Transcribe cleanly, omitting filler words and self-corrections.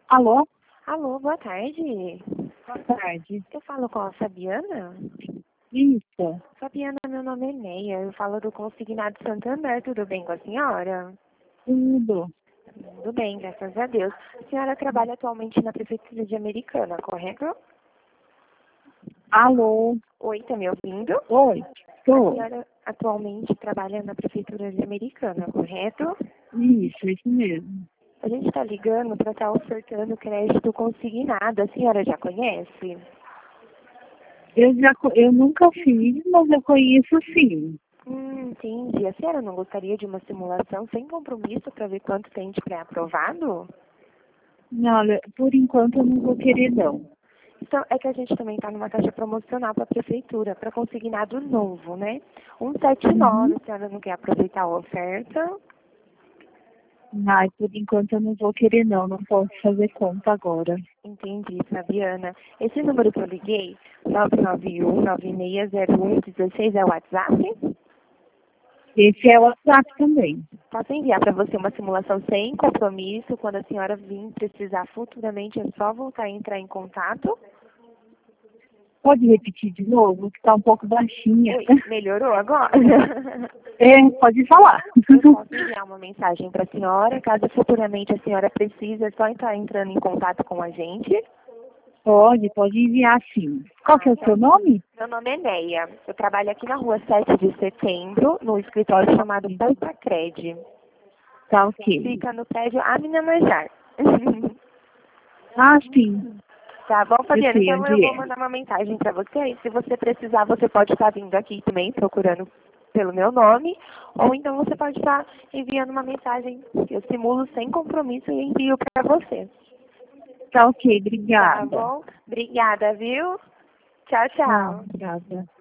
Alô? Alô, boa tarde. Boa tarde. Eu falo com a Fabiana. Isso, Fabiana, meu nome é Neia. Eu falo do Consignado Santander. Tudo bem com a senhora? tudo. Tudo bem, graças a Deus. A senhora trabalha atualmente na Prefeitura de Americana, correto? Alô? Oi, tá me ouvindo? Oi, A tô. senhora atualmente trabalha na Prefeitura de Americana, correto? Isso mesmo. A gente está ligando para estar ofertando crédito consignado. A senhora já conhece? Eu nunca fiz, mas eu conheço sim. Entendi. A senhora não gostaria de uma simulação sem compromisso para ver quanto tem de pré-aprovado? Olha, por enquanto eu não vou querer não. Então, é que a gente também está numa taxa promocional para a prefeitura, para consignado novo, né? 179, Uhum. a senhora não quer aproveitar a oferta? Ai, por enquanto eu não vou querer não posso fazer conta agora. Entendi, Fabiana. Esse número que eu liguei, 991-9601-16, é o WhatsApp? Esse é o WhatsApp também. Posso enviar para você uma simulação sem compromisso. Quando a senhora vir precisar futuramente, é só voltar a entrar em contato. Pode repetir de novo, que tá um pouco baixinha. Oi, melhorou agora? É, pode falar. Eu posso enviar uma mensagem para a senhora. Caso futuramente a senhora precise, é só estar entrando em contato com a gente. Pode enviar sim. Qual que é o seu nome? Meu nome é Neia. Eu trabalho aqui na rua 7 de setembro, no escritório chamado Pantacred. Tá ok. Fica no prédio Amina Manjar. Ah, sim. Tá bom, Eu Fabiana? sei Então eu onde vou é. mandar uma mensagem para você. E se você precisar, você pode estar vindo aqui também, procurando pelo meu nome. Ou então você pode estar enviando uma mensagem que eu simulo sem compromisso e envio para você. Tá ok, Tá obrigada. bom? Obrigada, viu? Tchau, Tchau, tchau. obrigada.